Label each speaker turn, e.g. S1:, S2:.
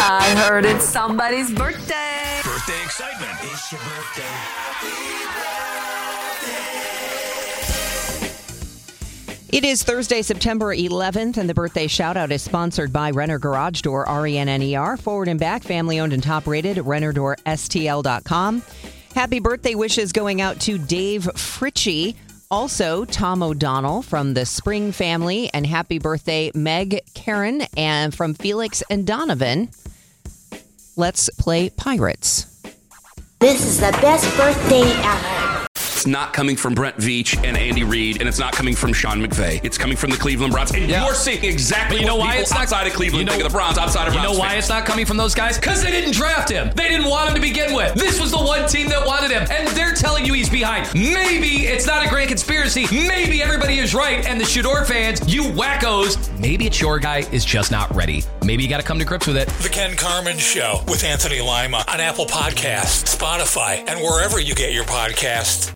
S1: I heard it's somebody's birthday.
S2: Birthday excitement. It's your birthday.
S3: It is Thursday, September 11th, and the birthday shout-out is sponsored by Renner Garage Door, RENNER, forward and back, family-owned and top-rated, RennerDoorSTL.com. Happy birthday wishes going out to Dave Fritchie, also Tom O'Donnell from the Spring family, and happy birthday Meg Karen and from Felix and Donovan. Let's play Pirates.
S4: This is the best birthday ever.
S5: It's not coming from Brent Veach and Andy Reid, and it's not coming from Sean McVay. It's coming from the Cleveland Browns. And you're seeing exactly what people outside of Cleveland think of the Browns, outside of Browns.
S6: You know why it's not coming from those guys? Because they didn't draft him. They didn't want him to begin with. This was the one team that wanted him, and they're telling you he's behind. Maybe it's not a grand conspiracy. Maybe everybody is right, and the Shador fans, you wackos, maybe it's your guy is just not ready. Maybe you got to come to grips with it.
S2: The Ken Carman Show with Anthony Lima on Apple Podcasts, Spotify, and wherever you get your podcasts.